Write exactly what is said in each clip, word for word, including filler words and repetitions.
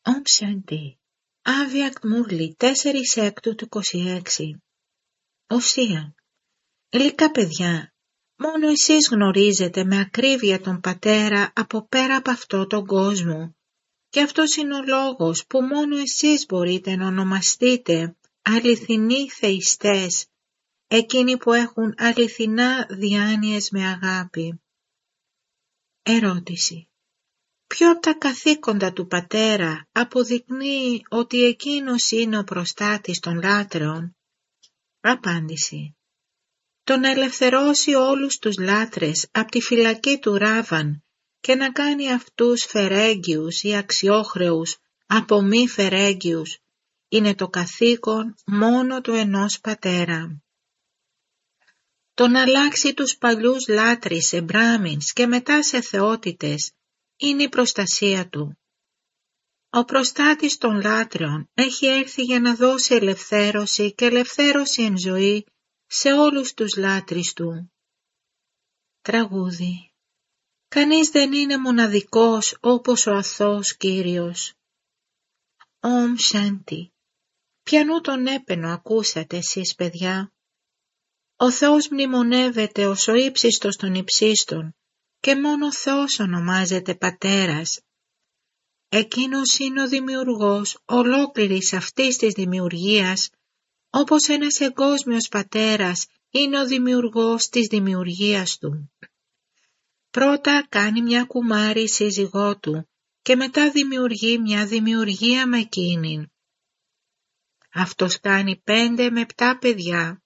Ομ Σάντι. Άβιακτ Μούρλι, τέσσερις έκτου του είκοσι έξι. Οσία. Γλυκά παιδιά, μόνο εσείς γνωρίζετε με ακρίβεια τον Πατέρα από πέρα από αυτό τον κόσμο. Και αυτός είναι ο λόγος που μόνο εσείς μπορείτε να ονομαστείτε αληθινοί θεϊστές, εκείνοι που έχουν αληθινά διάνοιες με αγάπη. Ερώτηση. Ποιο από τα καθήκοντα του Πατέρα αποδεικνύει ότι εκείνος είναι ο προστάτης των λάτρεων? Απάντηση. Το να ελευθερώσει όλους τους λάτρες από τη φυλακή του Ράβαν και να κάνει αυτούς φερέγγιους ή αξιόχρεους από μη φερέγγιους είναι το καθήκον μόνο του ενός Πατέρα. Το να αλλάξει τους παλιούς λάτρεις σε μπράμινς και μετά σε θεότητες είναι η προστασία του. Ο προστάτης των λάτρεων έχει έρθει για να δώσει ελευθέρωση και ελευθέρωση εν ζωή σε όλους τους λάτρεις του. Τραγούδι. Κανείς δεν είναι μοναδικός όπως ο αθώος Κύριος. Ομ Σάντι. Ποιανού τον έπαινο ακούσατε εσείς παιδιά? Ο Θεός μνημονεύεται ως ο ύψιστος των υψίστων και μόνο Θεός ονομάζεται Πατέρας. Εκείνος είναι ο δημιουργός ολόκληρης αυτής της δημιουργίας, όπως ένας εγκόσμιος πατέρας είναι ο δημιουργός της δημιουργίας του. Πρώτα κάνει μια κουμάρη σύζυγό του και μετά δημιουργεί μια δημιουργία με εκείνην. Αυτός κάνει πέντε με επτά παιδιά.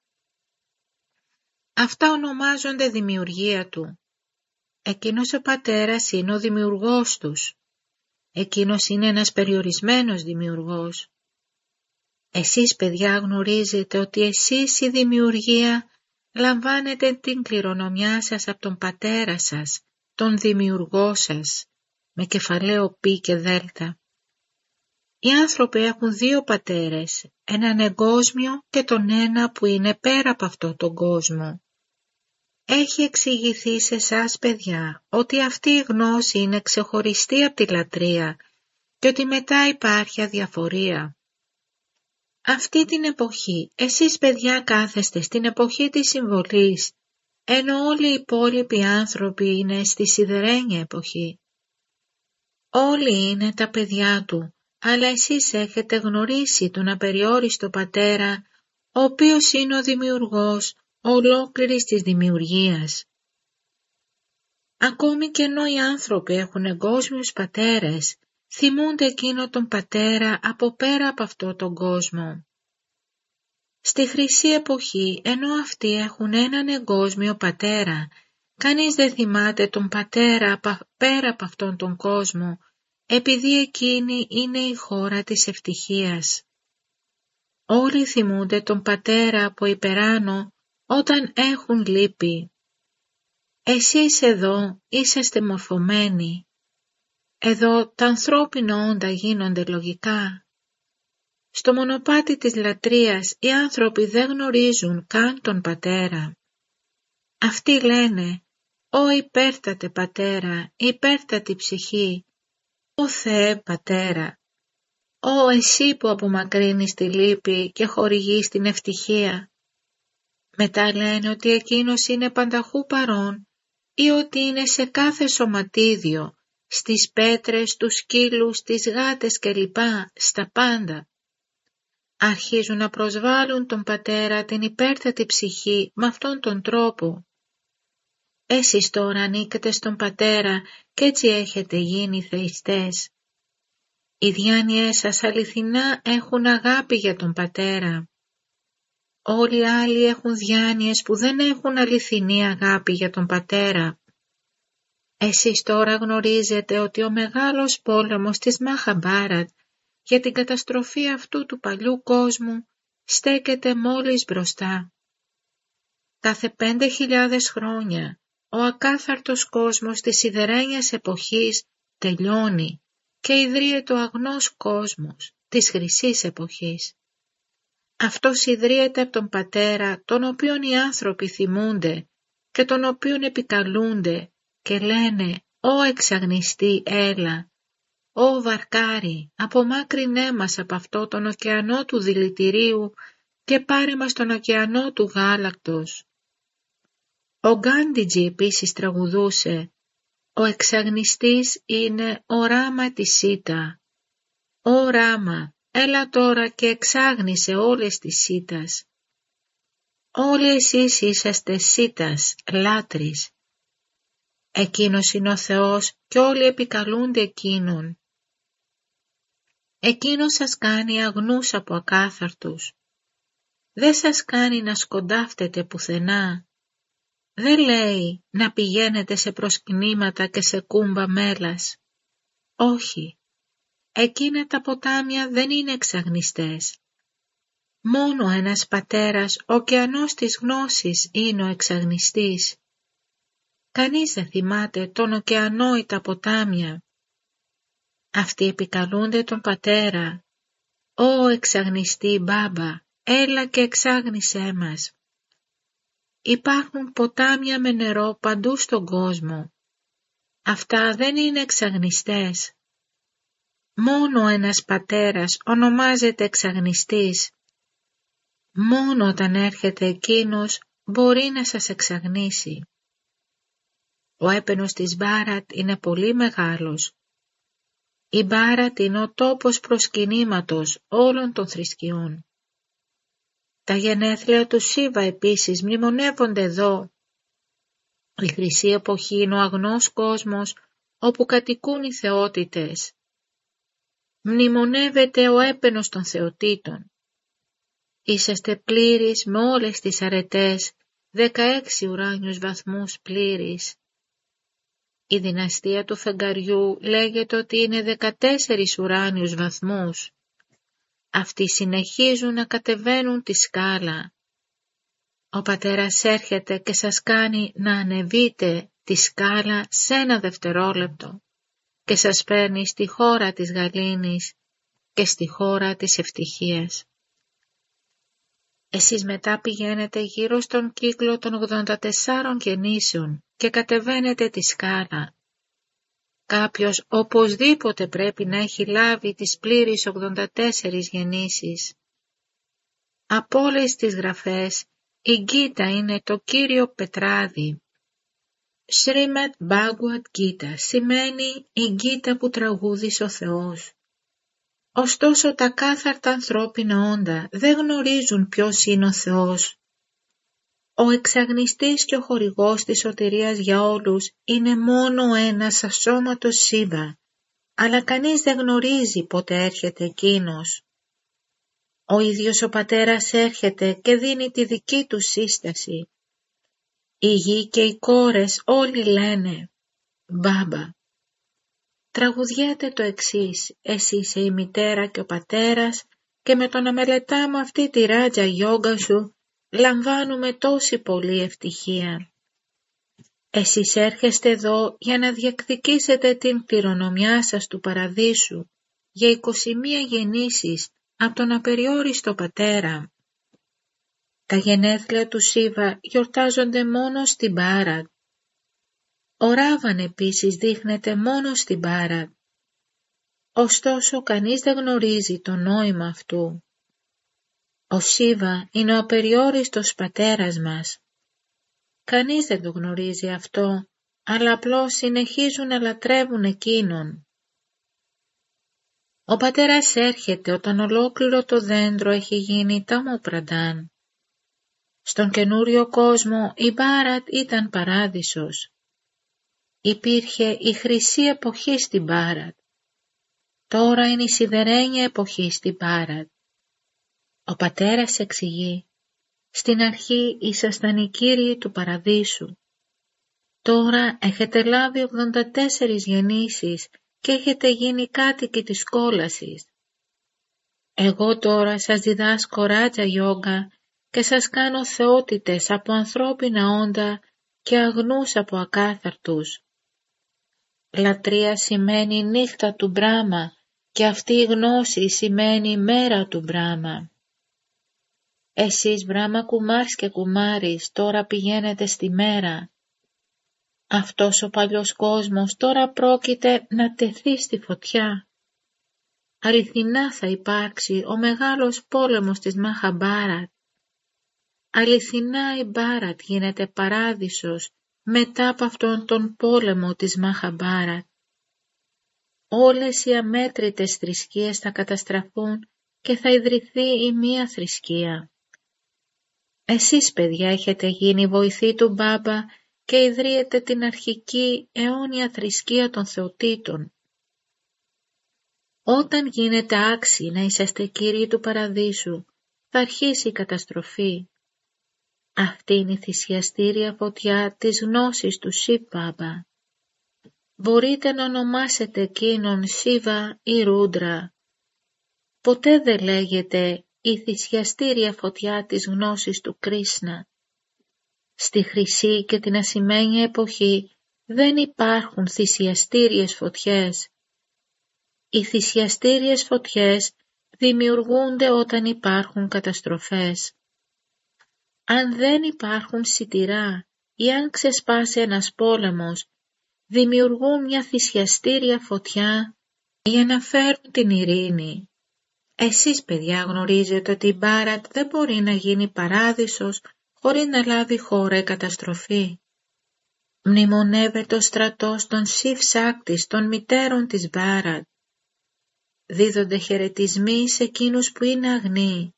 Αυτά ονομάζονται δημιουργία του. Εκείνος ο πατέρας είναι ο δημιουργός τους. Εκείνος είναι ένας περιορισμένος δημιουργός. Εσείς παιδιά γνωρίζετε ότι εσείς η δημιουργία λαμβάνετε την κληρονομιά σας από τον πατέρα σας, τον δημιουργό σας, με κεφαλαίο π και δέλτα. Οι άνθρωποι έχουν δύο πατέρες, έναν εγκόσμιο και τον ένα που είναι πέρα από αυτό τον κόσμο. Έχει εξηγηθεί σε εσάς παιδιά ότι αυτή η γνώση είναι ξεχωριστή από τη λατρεία και ότι μετά υπάρχει αδιαφορία. Αυτή την εποχή, εσείς παιδιά κάθεστε στην εποχή της συμβολής, ενώ όλοι οι υπόλοιποι άνθρωποι είναι στη σιδερένια εποχή. Όλοι είναι τα παιδιά του, αλλά εσείς έχετε γνωρίσει τον απεριόριστο Πατέρα, ο οποίος είναι ο δημιουργός ολόκληρης της δημιουργίας. Ακόμη και ενώ οι άνθρωποι έχουν εγκόσμιους πατέρες, θυμούνται εκείνο τον Πατέρα από πέρα από αυτό τον κόσμο. Στη χρυσή εποχή, ενώ αυτοί έχουν έναν εγκόσμιο πατέρα, κανείς δεν θυμάται τον Πατέρα πέρα από αυτόν τον κόσμο, επειδή εκείνη είναι η χώρα της ευτυχίας. Όλοι θυμούνται τον Πατέρα από υπεράνω όταν έχουν λύπη. Εσείς εδώ είσαστε μορφωμένοι. Εδώ τα ανθρώπινα όντα γίνονται λογικά. Στο μονοπάτι της λατρείας οι άνθρωποι δεν γνωρίζουν καν τον Πατέρα. Αυτοί λένε «Ω υπέρτατε Πατέρα, υπέρτατη ψυχή, Ω Θεέ Πατέρα, Ω εσύ που απομακρύνεις τη λύπη και χορηγείς την ευτυχία». Μετά λένε ότι εκείνος είναι πανταχού παρόν ή ότι είναι σε κάθε σωματίδιο, στις πέτρες, τους σκύλους, τις γάτες κλπ, στα πάντα. Αρχίζουν να προσβάλλουν τον Πατέρα την υπέρτατη ψυχή με αυτόν τον τρόπο. Εσείς τώρα ανήκετε στον Πατέρα και έτσι έχετε γίνει θεϊστές. Οι διάνοιές σας αληθινά έχουν αγάπη για τον Πατέρα. Όλοι οι άλλοι έχουν διάνοιες που δεν έχουν αληθινή αγάπη για τον Πατέρα. Εσείς τώρα γνωρίζετε ότι ο μεγάλος πόλεμος της Μαχαμπάρατ για την καταστροφή αυτού του παλιού κόσμου στέκεται μόλις μπροστά. Κάθε πέντε χιλιάδες χρόνια ο ακάθαρτος κόσμος της σιδερένιας εποχής τελειώνει και ιδρύεται ο αγνός κόσμος της χρυσής εποχής. Αυτός ιδρύεται από τον Πατέρα, τον οποίον οι άνθρωποι θυμούνται και τον οποίον επικαλούνται και λένε «Ω εξαγνιστή έλα», Ω βαρκάρι, απομάκρυνέ μας από αυτό τον ωκεανό του δηλητηρίου και πάρε μας τον ωκεανό του γάλακτος. Ο Γκάντιτζι επίσης τραγουδούσε «Ο εξαγνιστής είναι ο Ράμα της Σίτα. Ω Ράμα, έλα τώρα και εξάγνισε όλες τις Σίτας. Όλοι εσείς είσαστε Σίτας, λάτρεις. Εκείνος είναι ο Θεός και όλοι επικαλούνται Εκείνον. Εκείνος σας κάνει αγνούς από ακάθαρτους. Δεν σας κάνει να σκοντάφτετε πουθενά. Δεν λέει να πηγαίνετε σε προσκυνήματα και σε κούμπα μέλας. Όχι, εκείνα τα ποτάμια δεν είναι εξαγνιστές. Μόνο ένας πατέρας, ο ωκεανός της γνώσης, είναι ο εξαγνιστής. Κανείς δεν θυμάται τον ωκεανό ή τα ποτάμια. Αυτοί επικαλούνται τον πατέρα. Ω εξαγνιστή Μπάμπα, έλα και εξάγνισέ μας. Υπάρχουν ποτάμια με νερό παντού στον κόσμο. Αυτά δεν είναι εξαγνιστές. Μόνο ένας πατέρας ονομάζεται εξαγνιστής. Μόνο όταν έρχεται εκείνος μπορεί να σας εξαγνίσει. Ο έπαινος της Μπάρατ είναι πολύ μεγάλος. Η Μπάρατ είναι ο τόπος προσκυνήματος όλων των θρησκειών. Τα γενέθλια του Σίβα επίσης μνημονεύονται εδώ. Η χρυσή εποχή είναι ο αγνός κόσμος όπου κατοικούν οι θεότητες. Μνημονεύεται ο έπαινος των θεοτήτων. Είσαστε πλήρεις με όλες τις αρετές, δεκαέξι ουράνιους βαθμούς πλήρης. Η δυναστεία του φεγγαριού λέγεται ότι είναι δεκατέσσερις ουράνιους βαθμούς. Αυτοί συνεχίζουν να κατεβαίνουν τη σκάλα. Ο πατέρας έρχεται και σας κάνει να ανεβείτε τη σκάλα σε ένα δευτερόλεπτο και σας παίρνει στη χώρα της γαλήνης και στη χώρα της ευτυχίας. Εσείς μετά πηγαίνετε γύρω στον κύκλο των ογδόντα τεσσάρων γεννήσεων και κατεβαίνετε τη σκάλα. Κάποιος οπωσδήποτε πρέπει να έχει λάβει τις πλήρεις ογδόντα τέσσερις γεννήσεις. Από όλες τις γραφές, η Γκίτα είναι το κύριο πετράδι. Σρίμαντ Μπάγκουατ Γκίτα σημαίνει η Γκίτα που τραγούδησε ο Θεός. Ωστόσο τα κάθαρτα ανθρώπινα όντα δεν γνωρίζουν ποιος είναι ο Θεός. Ο εξαγνιστής και ο χορηγός της σωτηρίας για όλους είναι μόνο ένας ασώματος Σίβα, αλλά κανείς δεν γνωρίζει πότε έρχεται εκείνος. Ο ίδιος ο πατέρας έρχεται και δίνει τη δική του σύσταση. Η γη και οι κόρες όλοι λένε «Μπάμπα». Τραγουδιέται το εξής, εσύ είσαι η μητέρα και ο πατέρας και με το να μελετάμε αυτή τη ράτζα γιόγκα σου λαμβάνουμε τόση πολλή ευτυχία. Εσείς έρχεστε εδώ για να διεκδικήσετε την κληρονομιά σας του παραδείσου για είκοσι μία γεννήσεις από τον απεριόριστο πατέρα. Τα γενέθλια του Σίβα γιορτάζονται μόνο στην Μπάρατ. Ο Ράβαν επίσης δείχνεται μόνο στην Μπάρατ. Ωστόσο κανείς δεν γνωρίζει το νόημα αυτού. Ο Σίβα είναι ο απεριόριστος πατέρας μας. Κανείς δεν το γνωρίζει αυτό, αλλά απλώς συνεχίζουν να λατρεύουν εκείνον. Ο πατέρας έρχεται όταν ολόκληρο το δέντρο έχει γίνει ταμοπραντάν. Στον καινούριο κόσμο η Μπάρατ ήταν παράδεισος. Υπήρχε η χρυσή εποχή στην Μπάρατ. Τώρα είναι η σιδερένια εποχή στην Μπάρατ. Ο πατέρας εξηγεί, στην αρχή ήσασταν οι κύριοι του παραδείσου. Τώρα έχετε λάβει ογδόντα τέσσερις γεννήσεις και έχετε γίνει κάτοικοι της κόλασης. Εγώ τώρα σας διδάσκω ράτζα γιόγκα και σας κάνω θεότητες από ανθρώπινα όντα και αγνούς από ακάθαρτους. Λατρεία σημαίνει νύχτα του Μπράμα και αυτή η γνώση σημαίνει μέρα του Μπράμα. Εσείς Μπράμα κουμάρς και κουμάρις τώρα πηγαίνετε στη μέρα. Αυτός ο παλιός κόσμος τώρα πρόκειται να τεθεί στη φωτιά. αληθινά θα υπάρξει ο μεγάλος πόλεμος της Μαχαμπάρατ. Αληθινά η Μπάρατ γίνεται παράδεισος μετά από αυτόν τον πόλεμο της Μαχαμπάρατ. Όλες οι αμέτρητες θρησκείες θα καταστραφούν και θα ιδρυθεί η μία θρησκεία. Εσείς, παιδιά, έχετε γίνει βοηθοί του Μπάμπα και ιδρύετε την αρχική αιώνια θρησκεία των θεοτήτων. Όταν γίνετε άξιοι να είσαστε κύριοι του παραδείσου, θα αρχίσει η καταστροφή. Αυτή είναι η θυσιαστήρια φωτιά της γνώσης του Σιβ Μπάμπα. Μπορείτε να ονομάσετε εκείνον Σίβα ή Ρούντρα. Ποτέ δεν λέγεται η θυσιαστήρια φωτιά της γνώσης του Κρίσνα. Στη χρυσή και την ασημένια εποχή δεν υπάρχουν θυσιαστήριες φωτιές. Οι θυσιαστήριες φωτιές δημιουργούνται όταν υπάρχουν καταστροφές. Αν δεν υπάρχουν σιτηρά ή αν ξεσπάσει ένας πόλεμος, δημιουργούν μια θυσιαστήρια φωτιά για να φέρουν την ειρήνη. Εσείς, παιδιά, γνωρίζετε ότι η Μπάρατ δεν μπορεί να γίνει παράδεισος χωρίς να λάβει χώρα η καταστροφή. Μνημονεύεται ο στρατός των Σιβ Σάκτης, των μητέρων της Μπάρατ. Δίδονται χαιρετισμοί σε εκείνους που είναι αγνοί.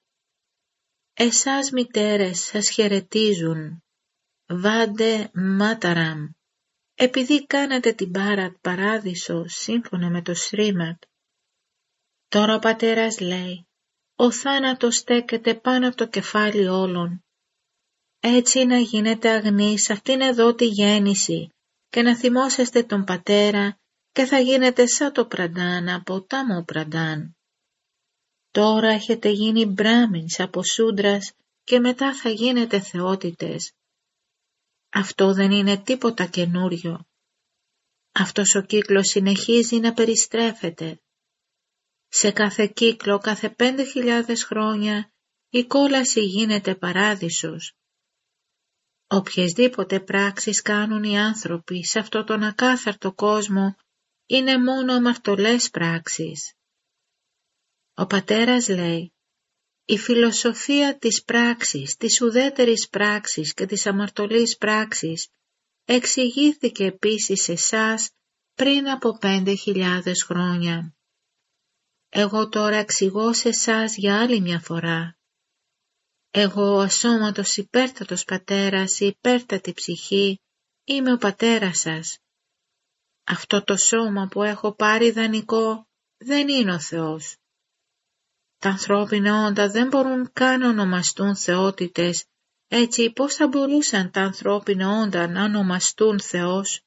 Εσάς, μητέρες, σας χαιρετίζουν. Βάντε Μάταραμ. Επειδή κάνατε την Μπάρατ παράδεισο σύμφωνα με το Σρίματ. Τώρα ο πατέρας λέει, ο θάνατος στέκεται πάνω από το κεφάλι όλων. Έτσι να γίνετε αγνοί σε αυτήν εδώ τη γέννηση και να θυμόσαστε τον πατέρα και θα γίνετε σαν το Πραντάν από Τάμο Πραντάν. Τώρα έχετε γίνει Μπράμινς από Σούντρας και μετά θα γίνετε θεότητες. Αυτό δεν είναι τίποτα καινούριο. Αυτός ο κύκλος συνεχίζει να περιστρέφεται. Σε κάθε κύκλο, κάθε πέντε χιλιάδες χρόνια, η κόλαση γίνεται παράδεισος. Οποιασδήποτε πράξεις κάνουν οι άνθρωποι σε αυτό τον ακάθαρτο κόσμο, είναι μόνο αμαρτωλές πράξεις. Ο πατέρας λέει, η φιλοσοφία της πράξης, της ουδέτερης πράξης και της αμαρτωλής πράξης εξηγήθηκε επίσης σε εσάς πριν από πέντε χιλιάδες χρόνια. Εγώ τώρα εξηγώ σε εσάς για άλλη μια φορά. Εγώ ο ασώματος υπέρτατος πατέρας, η υπέρτατη ψυχή, είμαι ο πατέρας σας. Αυτό το σώμα που έχω πάρει δανεικό δεν είναι ο Θεός. Τα ανθρώπινα όντα δεν μπορούν καν να ονομαστούν θεότητες, έτσι πώς θα μπορούσαν τα ανθρώπινα όντα να ονομαστούν Θεός.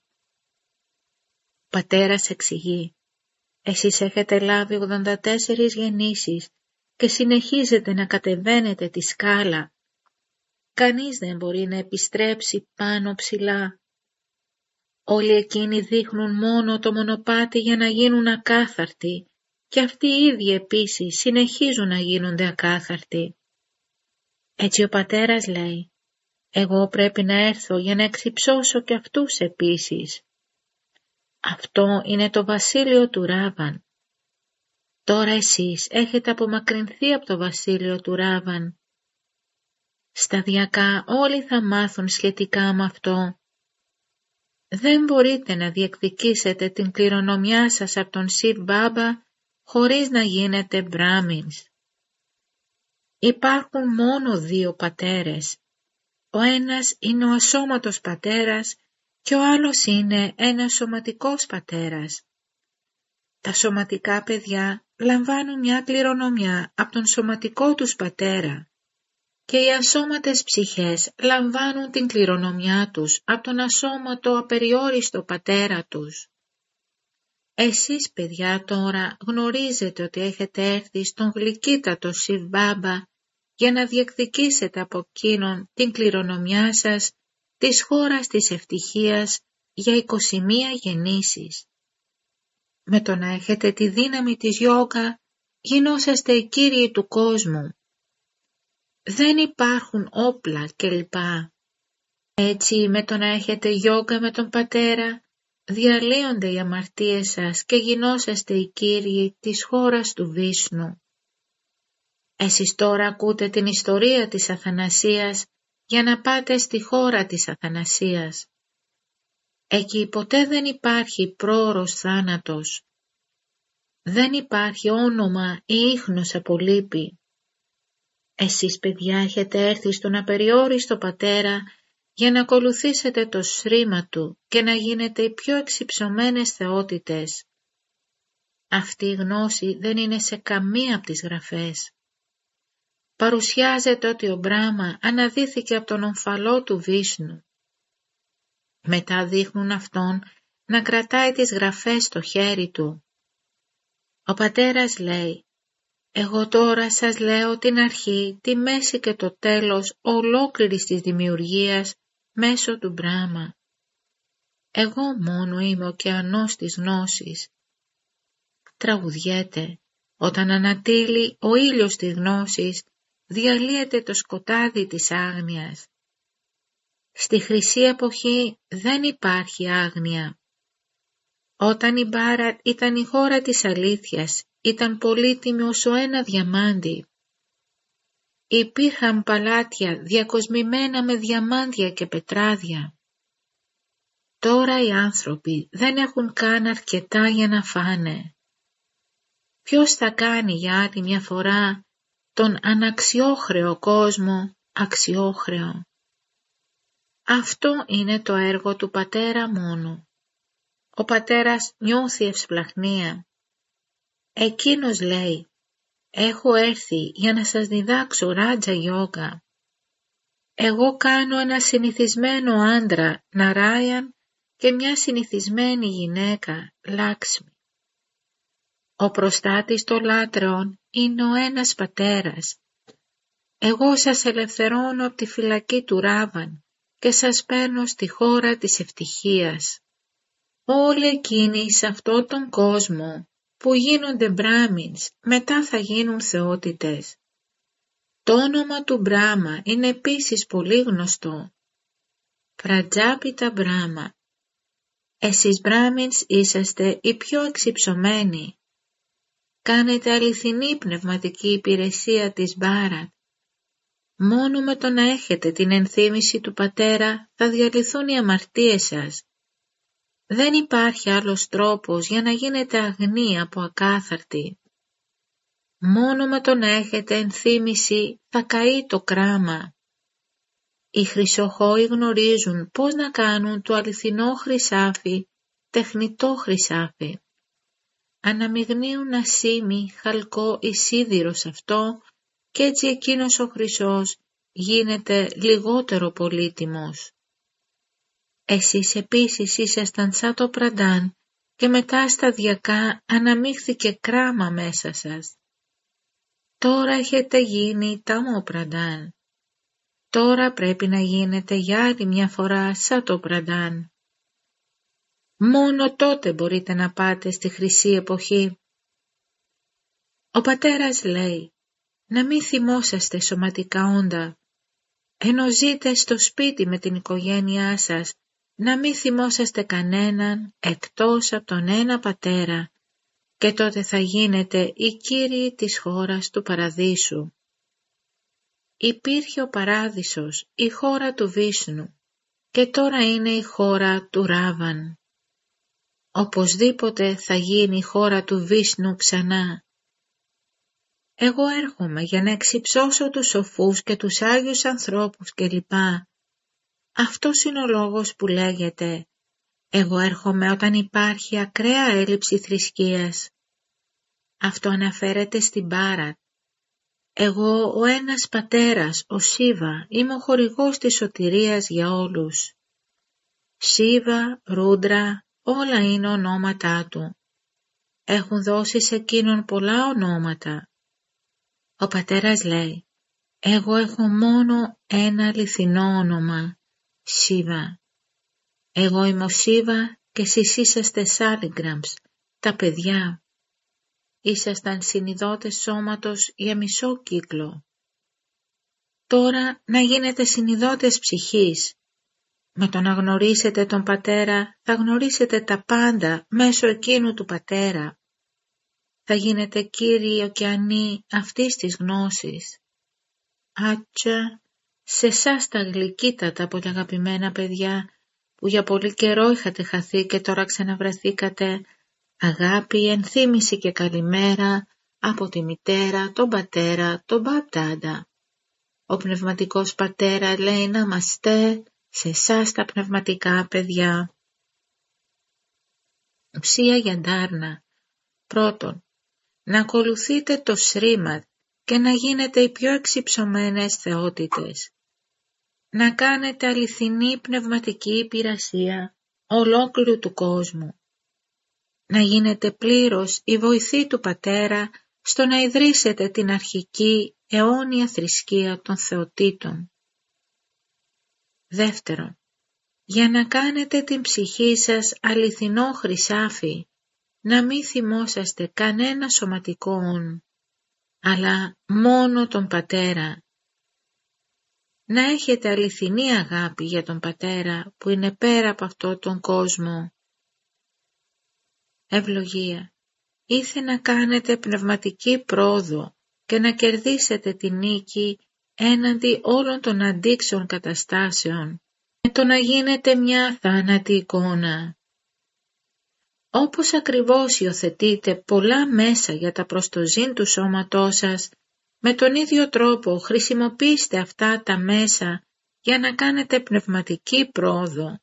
Πατέρας εξηγεί, εσείς έχετε λάβει ογδόντα τέσσερις γεννήσεις και συνεχίζετε να κατεβαίνετε τη σκάλα. Κανείς δεν μπορεί να επιστρέψει πάνω ψηλά. Όλοι εκείνοι δείχνουν μόνο το μονοπάτι για να γίνουν ακάθαρτοι και αυτοί οι ίδιοι επίσης συνεχίζουν να γίνονται ακάθαρτοι. Έτσι ο πατέρας λέει, εγώ πρέπει να έρθω για να εξυψώσω και αυτούς επίσης. Αυτό είναι το βασίλειο του Ράβαν. Τώρα εσείς έχετε απομακρυνθεί από το βασίλειο του Ράβαν. Σταδιακά όλοι θα μάθουν σχετικά με αυτό. Δεν μπορείτε να διεκδικήσετε την κληρονομιά σας από τον Σιβ Μπάμπα χωρίς να γίνετε Μπράμινς. Υπάρχουν μόνο δύο πατέρες. Ο ένας είναι ο ασώματος πατέρας και ο άλλος είναι ένας σωματικός πατέρας. Τα σωματικά παιδιά λαμβάνουν μια κληρονομιά από τον σωματικό τους πατέρα και οι ασώματες ψυχές λαμβάνουν την κληρονομιά τους από τον ασώματο απεριόριστο πατέρα τους. Εσείς, παιδιά, τώρα γνωρίζετε ότι έχετε έρθει στον γλυκύτατο Σιβ Μπάμπα για να διεκδικήσετε από εκείνον την κληρονομιά σας της χώρας της ευτυχίας για είκοσι μία γεννήσεις. Με το να έχετε τη δύναμη της γιόγκα, γινόσαστε οι κύριοι του κόσμου. Δεν υπάρχουν όπλα κλπ. Έτσι, με το να έχετε γιόγκα με τον πατέρα, διαλύονται οι αμαρτίες σας και γινόσαστε οι κύριοι της χώρας του Βίσνου. Εσείς τώρα ακούτε την ιστορία της Αθανασίας για να πάτε στη χώρα της Αθανασίας. Εκεί ποτέ δεν υπάρχει πρόωρος θάνατος. Δεν υπάρχει όνομα ή ίχνος από λύπη. Εσείς παιδιά έχετε έρθει στον απεριόριστο Πατέρα για να ακολουθήσετε το σρήμα Του και να γίνετε οι πιο εξυψωμένες θεότητες. Αυτή η γνώση δεν είναι σε καμία από τις γραφές. Παρουσιάζεται ότι ο Μπράμα αναδύθηκε από τον ομφαλό του Βίσνου. Μετά δείχνουν αυτόν να κρατάει τις γραφές στο χέρι του. Ο Πατέρας λέει: «Εγώ τώρα σας λέω την αρχή, τη μέση και το τέλος ολόκληρης της δημιουργίας μέσω του Μπράμα. Εγώ μόνο είμαι ο ωκεανός της γνώσης». Τραγουδιέται: «Όταν ανατείλει ο ήλιος της γνώσης, διαλύεται το σκοτάδι της άγνοιας». Στη χρυσή εποχή δεν υπάρχει άγνοια. Όταν η Μπάρατ ήταν η χώρα της αλήθειας, ήταν πολύτιμη όσο ένα διαμάντι. Υπήρχαν παλάτια διακοσμημένα με διαμάντια και πετράδια. Τώρα οι άνθρωποι δεν έχουν καν αρκετά για να φάνε. Ποιος θα κάνει για άλλη μια φορά τον αναξιόχρεο κόσμο αξιόχρεο? Αυτό είναι το έργο του Πατέρα μόνο. Ο Πατέρας νιώθει ευσπλαχνία. Εκείνος λέει: «Έχω έρθει για να σας διδάξω Ράτζα Γιόγκα. Εγώ κάνω ένα συνηθισμένο άντρα, Ναράιαν, και μια συνηθισμένη γυναίκα, Λάξμι. Ο προστάτης των λάτρεων είναι ο ένας Πατέρας. Εγώ σας ελευθερώνω από τη φυλακή του Ράβαν και σας παίρνω στη χώρα της ευτυχίας. Όλοι εκείνοι σε αυτόν τον κόσμο που γίνονται Μπράμινς μετά θα γίνουν θεότητες. Το όνομα του Μπράμα είναι επίσης πολύ γνωστό. Πρατζάπιτα Μπράμα. Εσείς Μπράμινς είσαστε οι πιο εξυψωμένοι. Κάνετε αληθινή πνευματική υπηρεσία της Μπάρατ. Μόνο με το να έχετε την ενθύμηση του Πατέρα θα διαλυθούν οι αμαρτίες σας. Δεν υπάρχει άλλος τρόπος για να γίνετε αγνοί από ακάθαρτη. Μόνο με το να έχετε ενθύμηση θα καεί το κράμα. Οι χρυσοχόοι γνωρίζουν πώς να κάνουν το αληθινό χρυσάφι τεχνητό χρυσάφι. Αναμειγνύουν ασήμι, χαλκό ή σίδηρο σε αυτό και έτσι εκείνος ο χρυσός γίνεται λιγότερο πολύτιμος. Εσείς επίσης ήσασταν σαν το πραντάν και μετά σταδιακά αναμίχθηκε κράμα μέσα σας. Τώρα έχετε γίνει ταμό πραντάν. Τώρα πρέπει να γίνετε για άλλη μια φορά σαν το πραντάν. Μόνο τότε μπορείτε να πάτε στη χρυσή εποχή. Ο Πατέρας λέει: να μην θυμόσαστε σωματικά όντα. Ενώ ζείτε στο σπίτι με την οικογένειά σας, να μην θυμόσαστε κανέναν εκτός από τον ένα Πατέρα, και τότε θα γίνετε οι κύριοι της χώρας του Παραδείσου. Υπήρχε ο Παράδεισος, η χώρα του Βίσνου, και τώρα είναι η χώρα του Ράβαν. Οπωσδήποτε θα γίνει η χώρα του Βίσνου ξανά. Εγώ έρχομαι για να εξυψώσω τους σοφούς και τους Άγιους ανθρώπους κλπ. Αυτός είναι ο λόγος που λέγεται «Εγώ έρχομαι όταν υπάρχει ακραία έλλειψη θρησκείας». Αυτό αναφέρεται στην Μπάρατ. Εγώ ο ένας Πατέρας, ο Σίβα, είμαι ο χορηγός της σωτηρίας για όλους. Σίβα, Ρούντρα, όλα είναι ονόματά του. Έχουν δώσει σε εκείνον πολλά ονόματα. Ο Πατέρας λέει, εγώ έχω μόνο ένα αληθινό όνομα, Σίβα. Εγώ είμαι ο Σίβα και εσείς είσαστε Σάλιγκραμς, τα παιδιά. Ήσασταν συνειδότες σώματος για μισό κύκλο. Τώρα να γίνετε συνειδότες ψυχής. Με το να γνωρίσετε τον Πατέρα θα γνωρίσετε τα πάντα μέσω εκείνου του Πατέρα. Θα γίνετε κύριοι ωκεανοί αυτής της γνώσης. Άτσα, σε εσάς τα γλυκύτατα πολύ αγαπημένα παιδιά, που για πολύ καιρό είχατε χαθεί και τώρα ξαναβρεθήκατε, αγάπη, ενθύμηση και καλημέρα από τη μητέρα, τον πατέρα, τον Μπαπτάντα. Ο πνευματικός πατέρα λέει να είμαστε σε εσάς τα πνευματικά παιδιά. Ουσία για Ντάρνα. Πρώτον, να ακολουθείτε το Σρίμαντ και να γίνετε οι πιο εξυψωμένες θεότητες. Να κάνετε αληθινή πνευματική υπηρεσία ολόκληρου του κόσμου. Να γίνετε πλήρως η βοηθή του Πατέρα στο να ιδρύσετε την αρχική αιώνια θρησκεία των θεοτήτων. Δεύτερον, για να κάνετε την ψυχή σας αληθινό χρυσάφι, να μην θυμόσαστε κανένα σωματικό όν, αλλά μόνο τον Πατέρα. Να έχετε αληθινή αγάπη για τον Πατέρα που είναι πέρα από αυτό τον κόσμο. Ευλογία. Ήθε να κάνετε πνευματική πρόοδο και να κερδίσετε τη νίκη έναντι όλων των αντίξεων καταστάσεων, με το να γίνετε μια θάνατη εικόνα. Όπως ακριβώς υιοθετείτε πολλά μέσα για τα προστοζήν του σώματός σας, με τον ίδιο τρόπο χρησιμοποιήστε αυτά τα μέσα για να κάνετε πνευματική πρόοδο.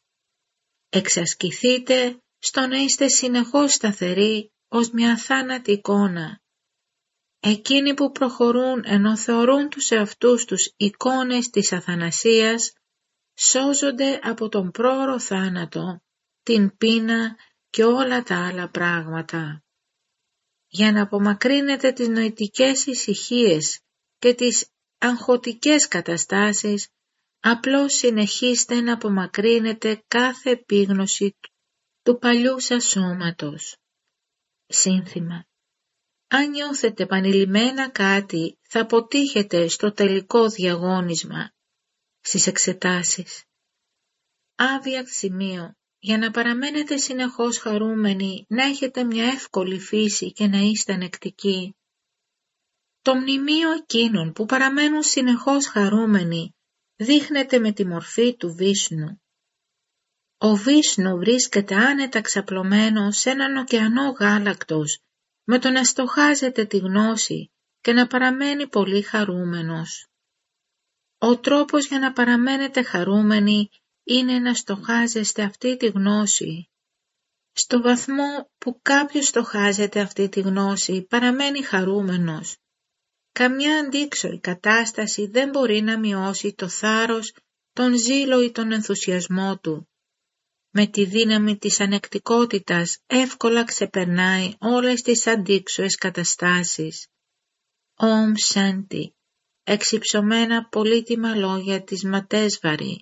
Εξασκηθείτε στο να είστε συνεχώς σταθεροί ως μια θάνατη εικόνα. Εκείνοι που προχωρούν ενώ θεωρούν τους εαυτούς τους εικόνες της αθανασίας, σώζονται από τον πρόωρο θάνατο, την πείνα και όλα τα άλλα πράγματα. Για να απομακρύνετε τις νοητικές ησυχίες και τις αγχωτικές καταστάσεις, απλώς συνεχίστε να απομακρύνετε κάθε επίγνωση του παλιού σας σώματος. Σύνθημα. Αν νιώθετε επανειλημμένα κάτι, θα αποτύχετε στο τελικό διαγώνισμα, στις εξετάσεις. Άβια σημείο. Για να παραμένετε συνεχώς χαρούμενοι, να έχετε μια εύκολη φύση και να είστε ανεκτικοί. Το μνημείο εκείνων που παραμένουν συνεχώς χαρούμενοι δείχνεται με τη μορφή του Βίσνου. Ο Βίσνου βρίσκεται άνετα ξαπλωμένος σε έναν ωκεανό γάλακτος, με το να στοχάζεται τη γνώση και να παραμένει πολύ χαρούμενος. Ο τρόπος για να παραμένετε χαρούμενοι είναι να στοχάζεστε αυτή τη γνώση. Στο βαθμό που κάποιος στοχάζεται αυτή τη γνώση παραμένει χαρούμενος. Καμιά αντίξωη κατάσταση δεν μπορεί να μειώσει το θάρρος, τον ζήλο ή τον ενθουσιασμό του. Με τη δύναμη της ανεκτικότητας εύκολα ξεπερνάει όλες τις αντίξωες καταστάσεις. Ομ Σάντι. Εξυψωμένα πολύτιμα λόγια της Ματέσβαρη.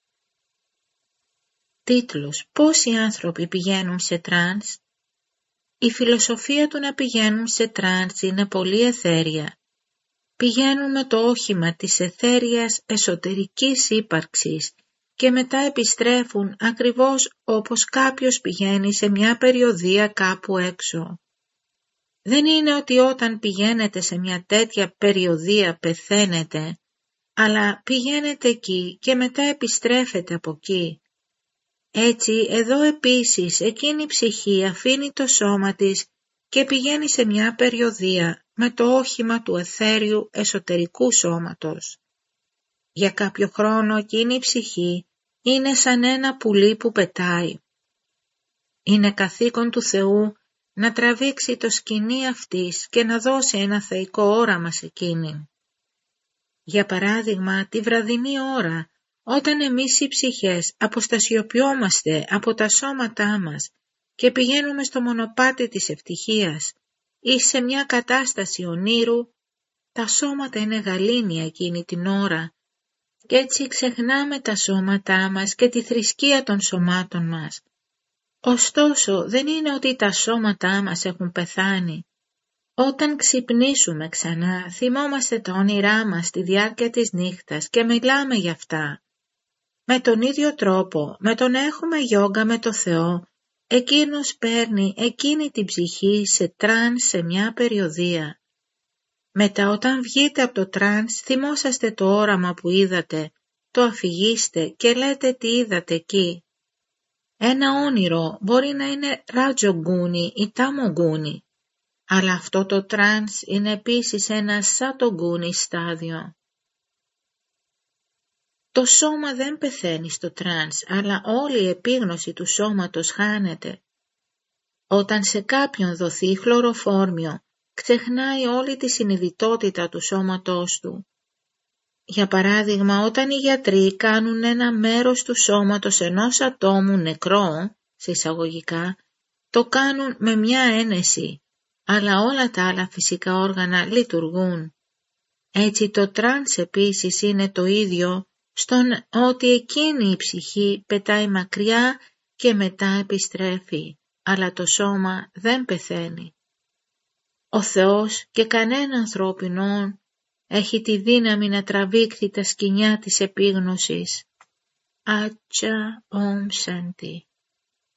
Τίτλος. Πόσοι άνθρωποι πηγαίνουν σε τρανς? Η φιλοσοφία του να πηγαίνουν σε τρανς είναι πολύ αιθέρια. Πηγαίνουν με το όχημα της αιθέριας εσωτερικής ύπαρξης και μετά επιστρέφουν ακριβώς όπως κάποιος πηγαίνει σε μια περιοδεία κάπου έξω. Δεν είναι ότι όταν πηγαίνετε σε μια τέτοια περιοδεία πεθαίνετε, αλλά πηγαίνετε εκεί και μετά επιστρέφετε από εκεί. Έτσι, εδώ επίσης εκείνη η ψυχή αφήνει το σώμα της και πηγαίνει σε μια περιοδεία με το όχημα του αιθέριου εσωτερικού σώματος. Για κάποιο χρόνο εκείνη η ψυχή είναι σαν ένα πουλί που πετάει. Είναι καθήκον του Θεού να τραβήξει το σκηνή αυτής και να δώσει ένα θεϊκό όραμα σε εκείνη. Για παράδειγμα, τη βραδινή ώρα, όταν εμείς οι ψυχές αποστασιοποιόμαστε από τα σώματά μας και πηγαίνουμε στο μονοπάτι της ευτυχίας ή σε μια κατάσταση ονείρου, τα σώματα είναι γαλήνια εκείνη την ώρα και έτσι ξεχνάμε τα σώματά μας και τη θρησκεία των σωμάτων μας. Ωστόσο, δεν είναι ότι τα σώματά μας έχουν πεθάνει. Όταν ξυπνήσουμε ξανά, θυμόμαστε τα όνειρά μας στη διάρκεια της νύχτας και μιλάμε για αυτά. Με τον ίδιο τρόπο, με τον έχουμε γιόγκα με το Θεό, Εκείνος παίρνει εκείνη την ψυχή σε τρανς σε μια περιοδία. Μετά όταν βγείτε από το τρανς, θυμόσαστε το όραμα που είδατε, το αφηγήστε και λέτε τι είδατε εκεί. Ένα όνειρο μπορεί να είναι ρατζογκούνι ή ταμογκούνι, αλλά αυτό το τρανς είναι επίσης ένα σατογκούνι στάδιο. Το σώμα δεν πεθαίνει στο τρανς, αλλά όλη η επίγνωση του σώματος χάνεται. Όταν σε κάποιον δοθεί χλωροφόρμιο, ξεχνάει όλη τη συνειδητότητα του σώματός του. Για παράδειγμα, όταν οι γιατροί κάνουν ένα μέρος του σώματος ενός ατόμου νεκρό, σε εισαγωγικά, το κάνουν με μια ένεση, αλλά όλα τα άλλα φυσικά όργανα λειτουργούν. Έτσι το τρανς επίσης είναι το ίδιο, στον ότι εκείνη η ψυχή πετάει μακριά και μετά επιστρέφει, αλλά το σώμα δεν πεθαίνει. Ο Θεός και κανένα ανθρώπινο έχει τη δύναμη να τραβήξει τα σκοινιά της επίγνωσης. Άτσα Ομ Σάντι.